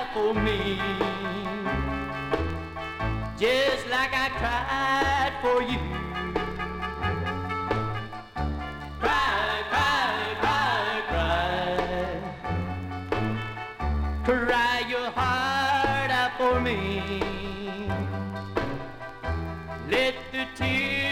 for me, just like I cried for you. Cry, cry, cry, cry, cry your heart out for me. Let the tears